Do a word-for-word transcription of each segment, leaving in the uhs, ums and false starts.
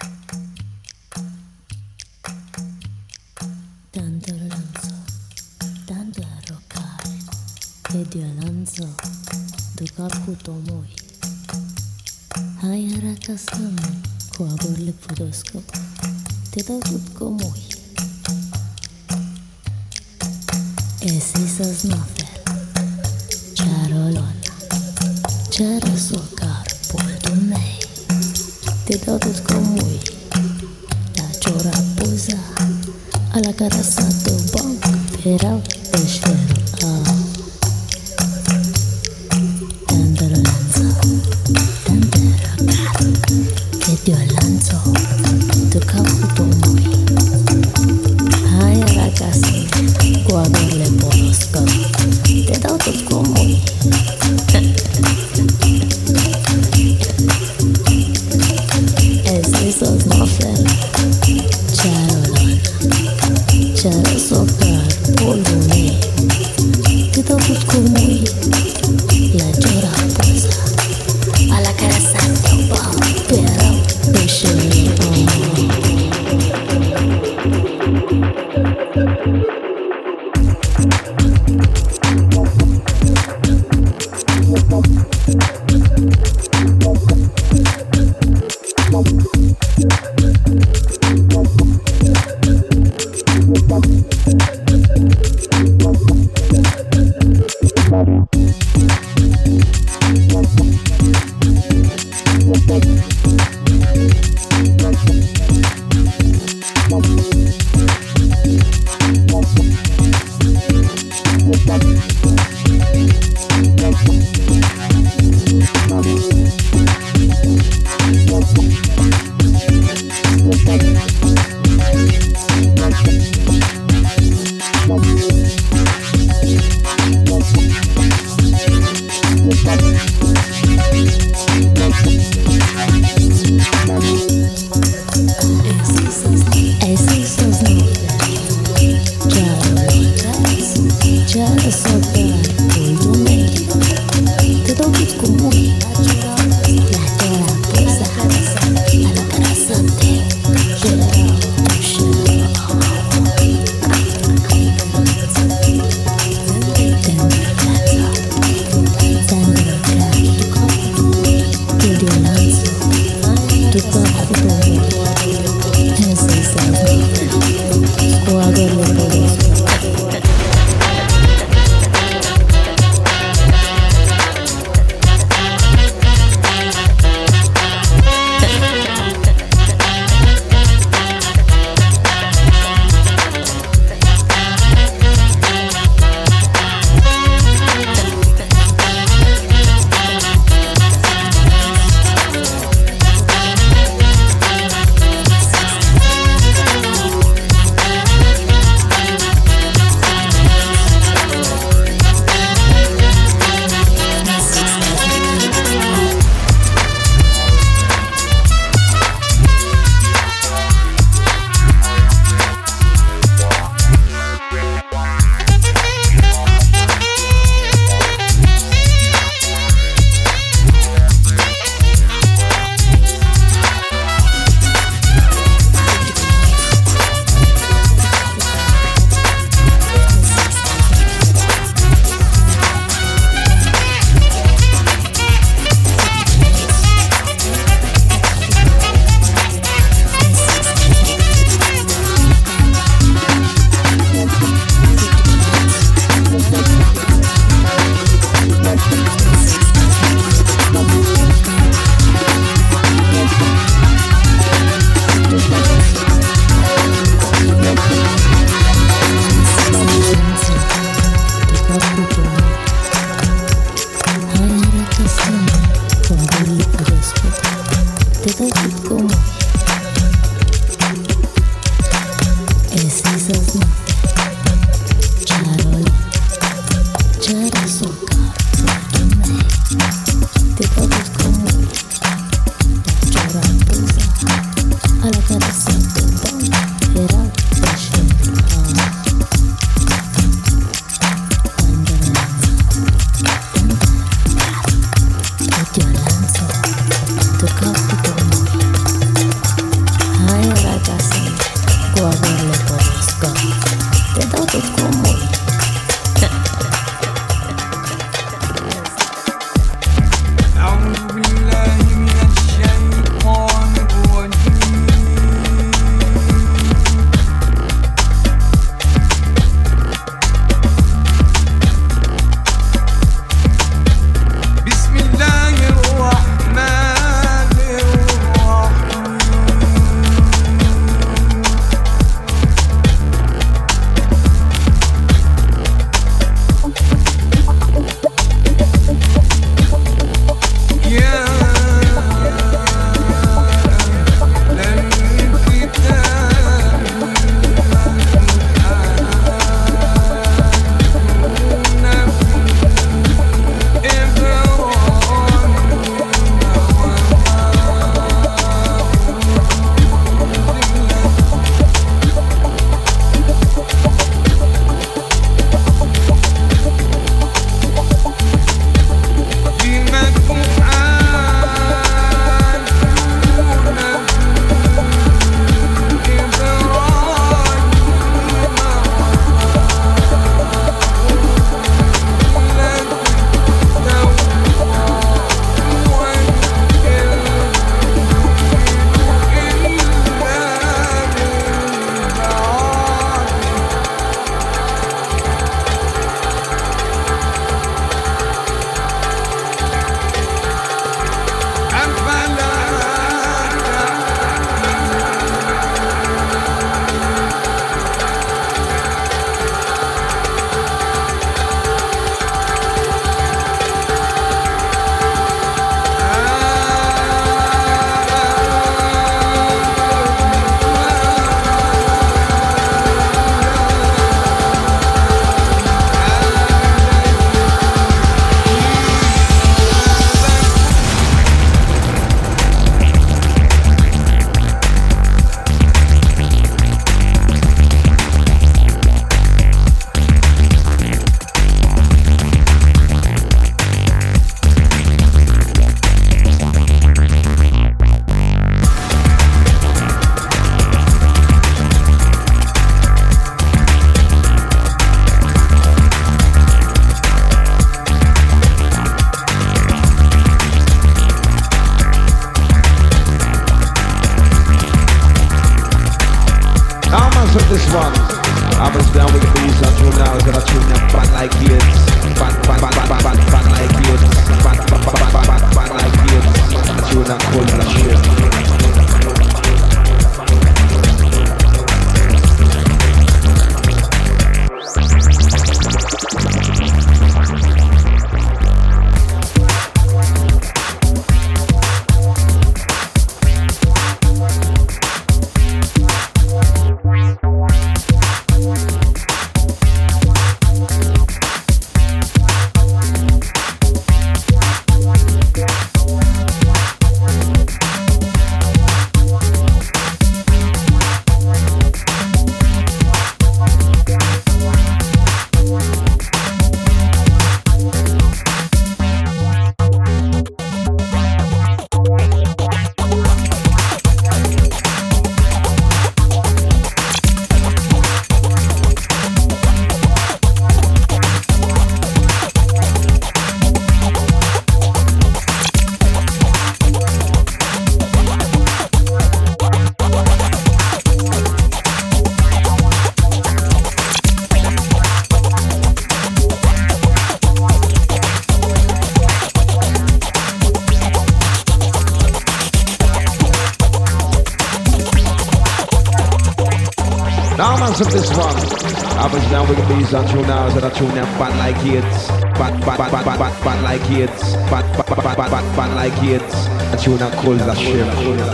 Tanto lanzo, tanto arrocare, e Dio lanzo, do corpo to moi. Hai aracasami, cu aborle pudosco, te dau tot co moi. E si sa snofel, charolona, chara so carpul do mei, te dau tot co moi. La ciora poza, alla carassa do banco, però pescero ah. Tantero lanzo, tantero caro, che Dio lanzo, tu capo tu moi. Hai ragazzi, guardar le polosco, te dau tot con moi. E se sos nofel, charolona, chara socar polone, te dau tot con moi. La giora posa, alla carassa do banco, però pescero this one. Up and down with the bees until now. Gonna tune them fat like kids. Fat, fat, fat, fat, fat, fat like kids. Fat, fat, fat, fat, fat, fat like kids. Tune that cold that shit. Of this one, I was down with the bees until now, so I tune them fat like kids, fat, fat, fat, fat, fat, fat like kids, fat, fat, fat, fat, fat, fat like kids, and tune them cool that shit.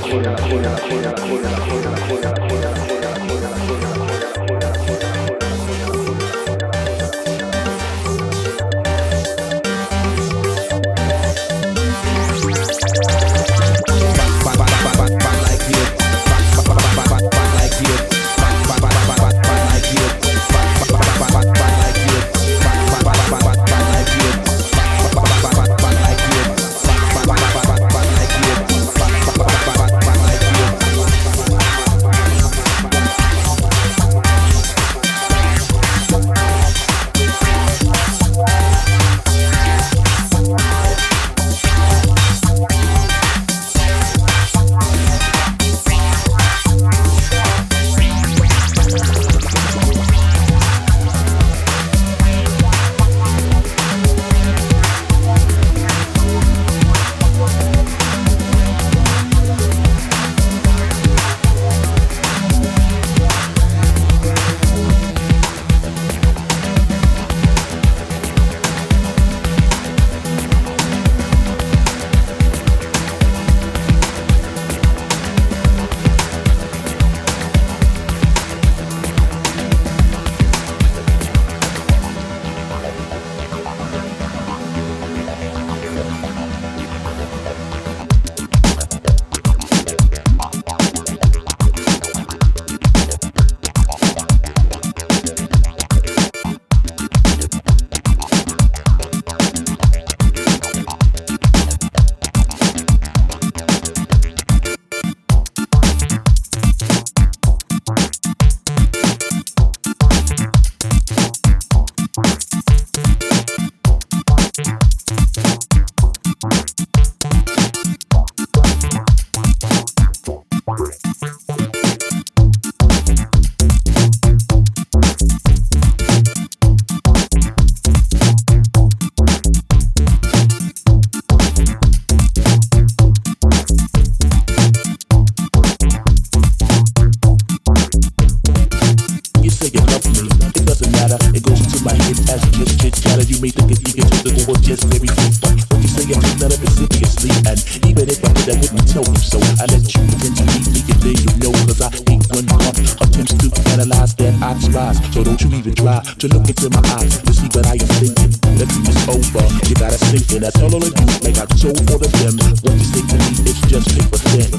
To look into my eyes to see what I am thinking. The dream is over, you gotta sink in. I tell all of you, like I told all of them, what you say to me is just paper thin.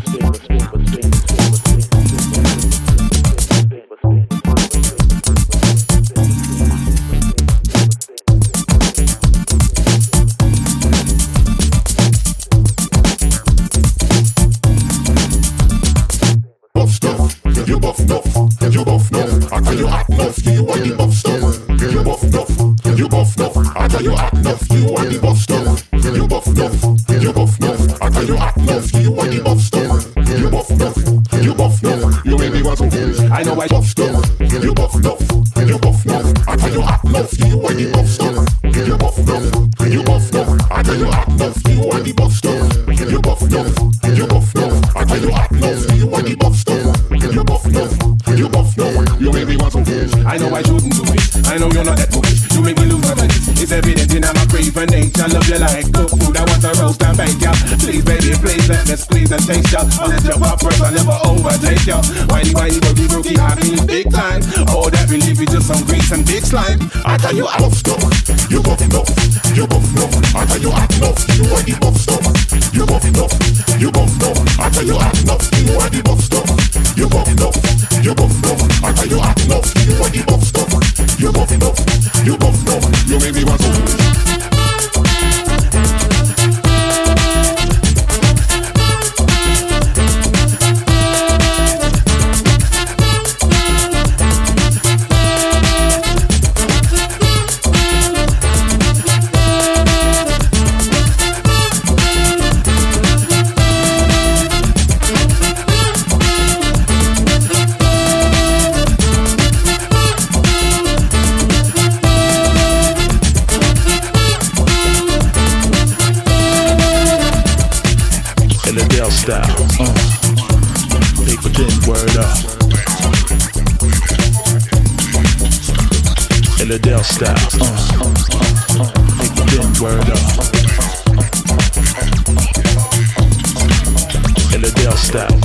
Buff stuff, you buff enough, you buff enough. I tell you hot enough, you want the buff stuff. You buff enough, you buff enough. I tell you hot enough, you want the buff stuff. You buff enough, you buff enough. I tell you hot enough, you want the buff stuff. You buff enough, you buff enough. You really want some food. I I know I buff stuff. You buff enough. You buff enough. I tell you hot enough. You want the buff stuff. You buff enough. You buff enough. I tell you hot enough. You want the buff stuff. You buff enough. You buff enough. I tell you hot enough. You want the buff stuff. You buff enough. You buff enough. You make me want some fish. I know I shouldn't do it. I know you're not that foolish. You make me lose my mind. It's evident in my crave for nature. Love you like good food. I want to roast and bake ya. Please, baby, please let me squeeze and taste ya. I'll let you pop first. I'll never overtake ya. Whiny, whiny, boogie, rookie, I mean big time. All that believe is just some grease and big slime. I tell you I buff stuff. You buff enough. You buff enough. I tell you hot enough. You want the buff stuff. You buff enough. You buff enough. I tell you hot enough. You want the buff stuff. You buff enough. You buff enough. I tell you hot enough. You want the buff stuff. You buff enough. You buff enough. You make me want some. Style, uh, paper thin, word up. Illadelph style, uh, uh, uh, paper thin, word up. Illadelph style.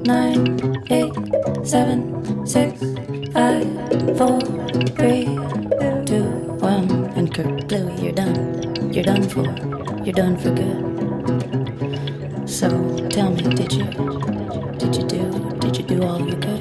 nine, eight, seven, six, five, four, three, two, one, and kerploo, you're done. You're done for. You're done for good. So tell me, did you, did you do, did you do all you could?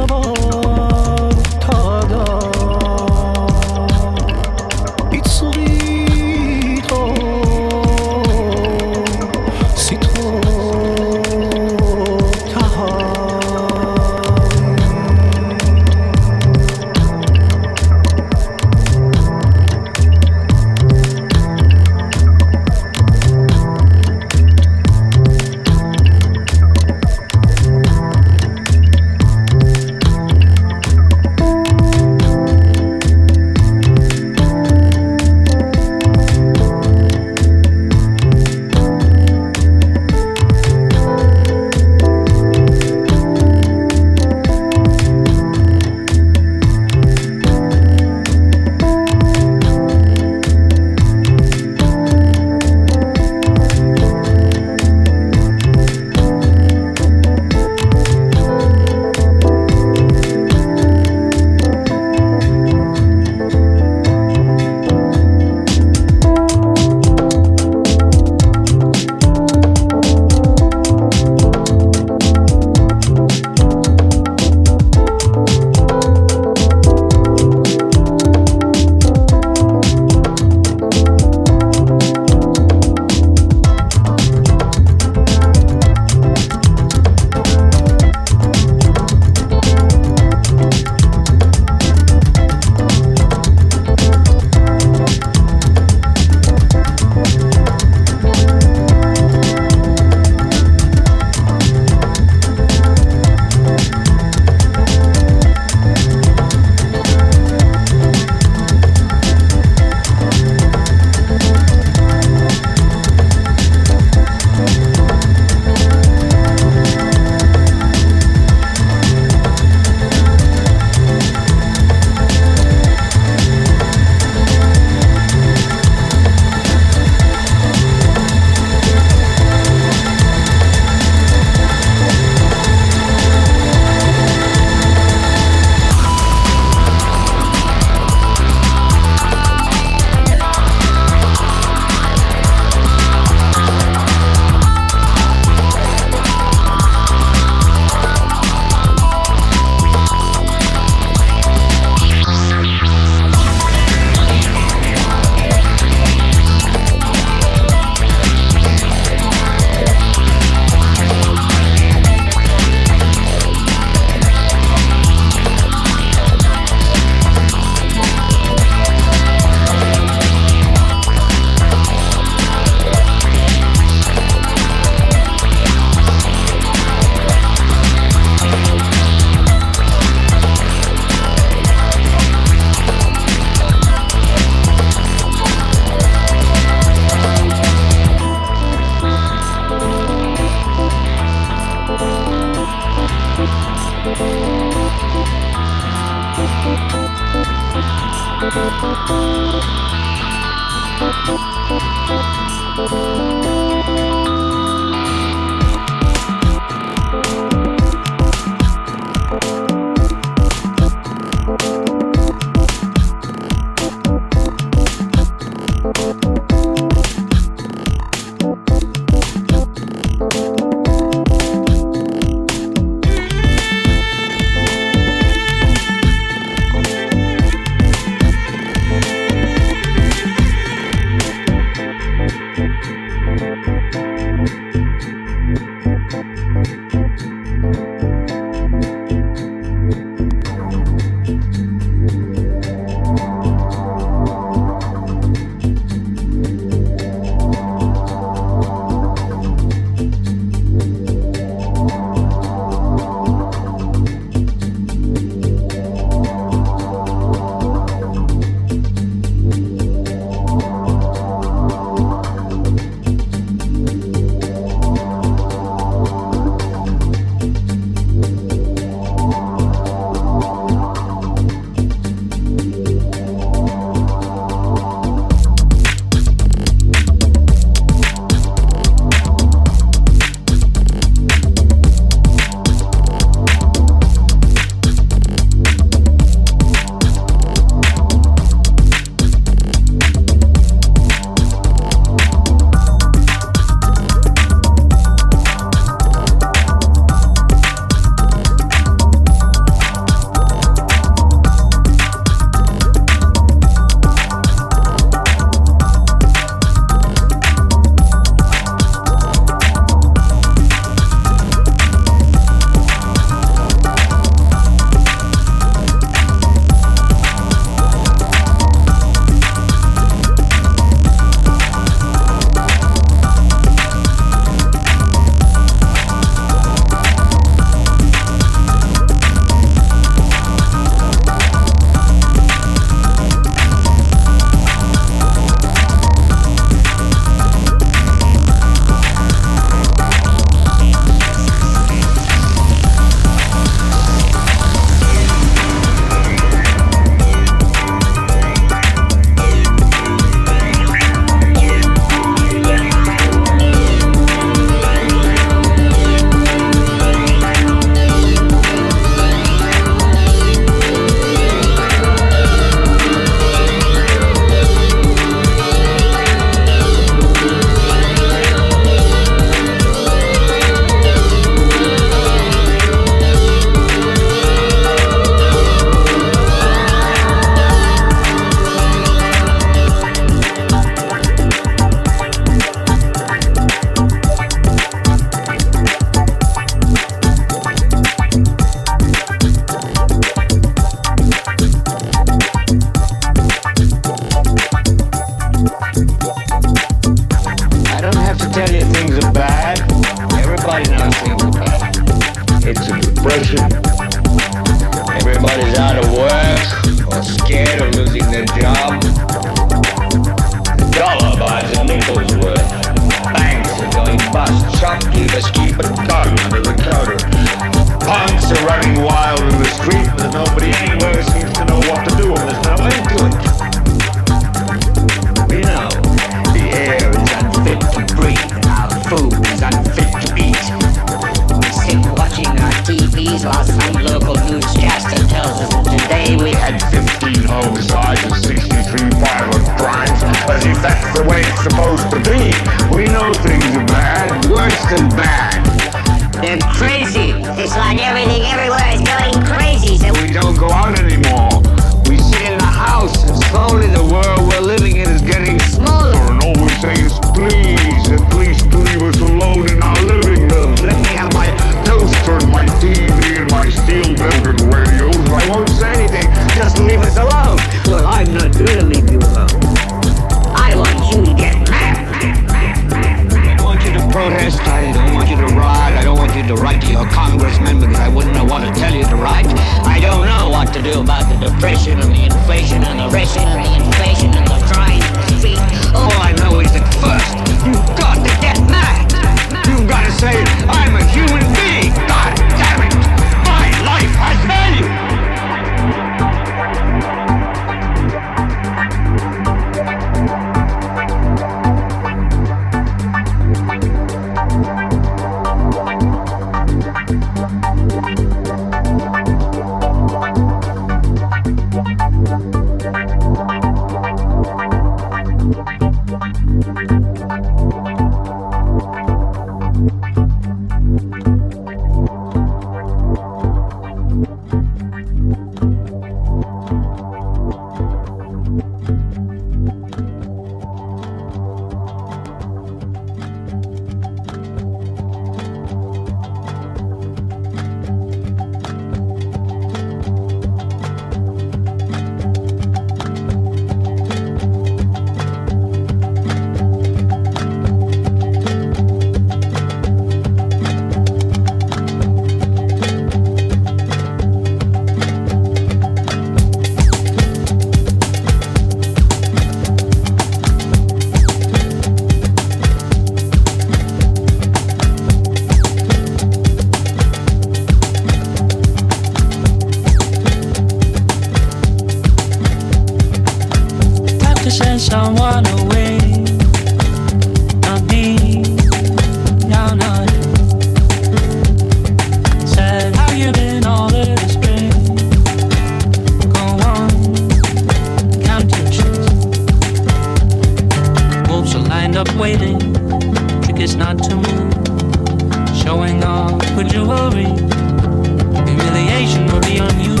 Temptation will be on you.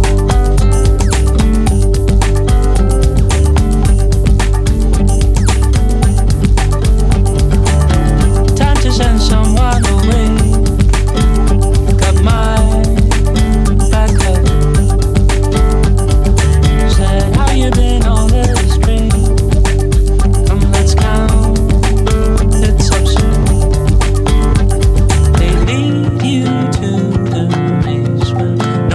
Time to send someone away. Got my back up. Said, how you been all this spring? Come, let's count. It's up soon. They lead you to the basement.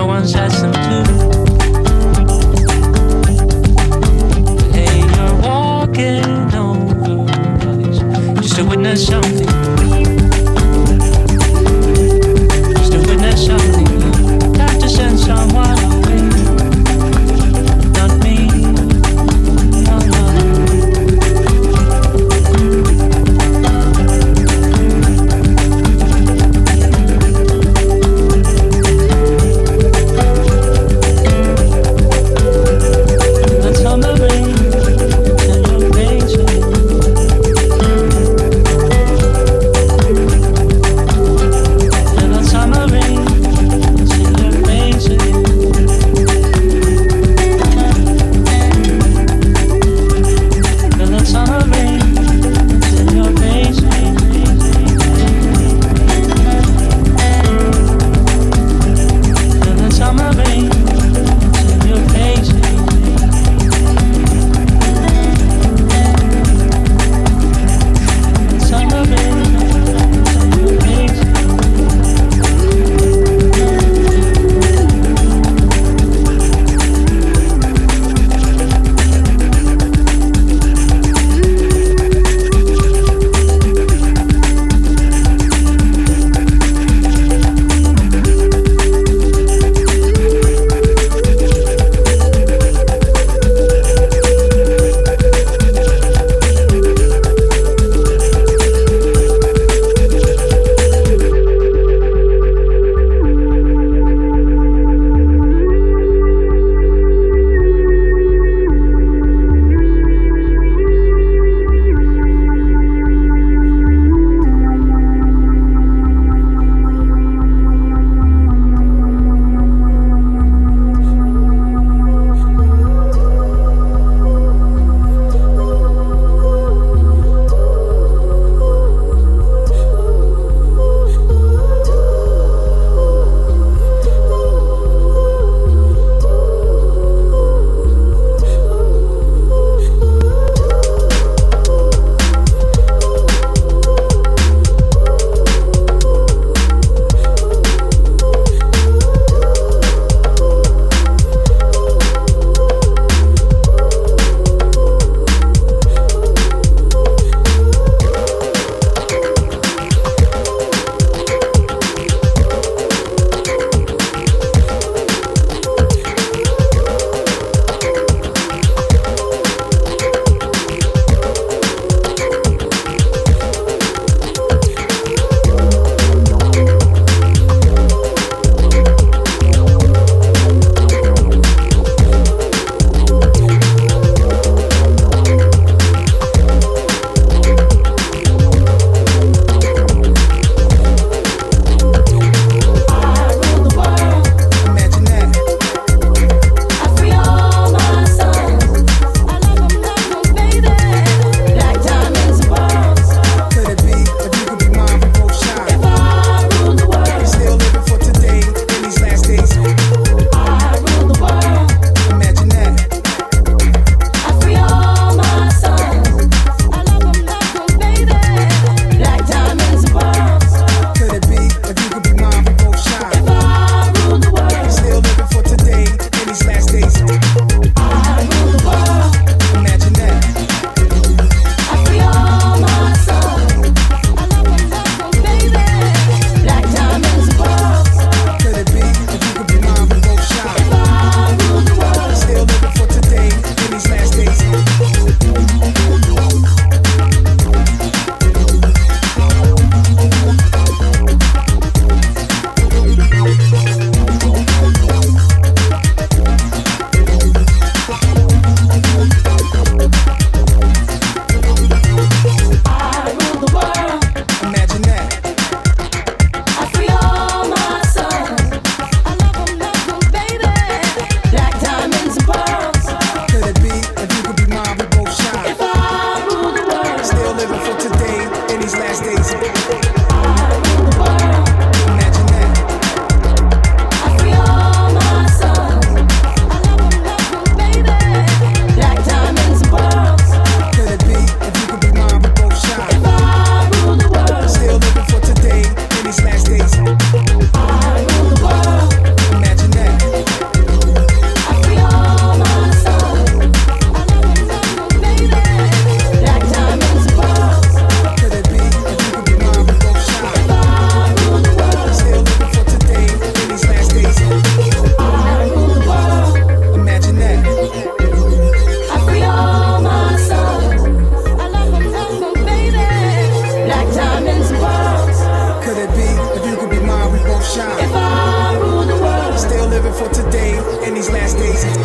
If I rule the world. Still living for today in these last days.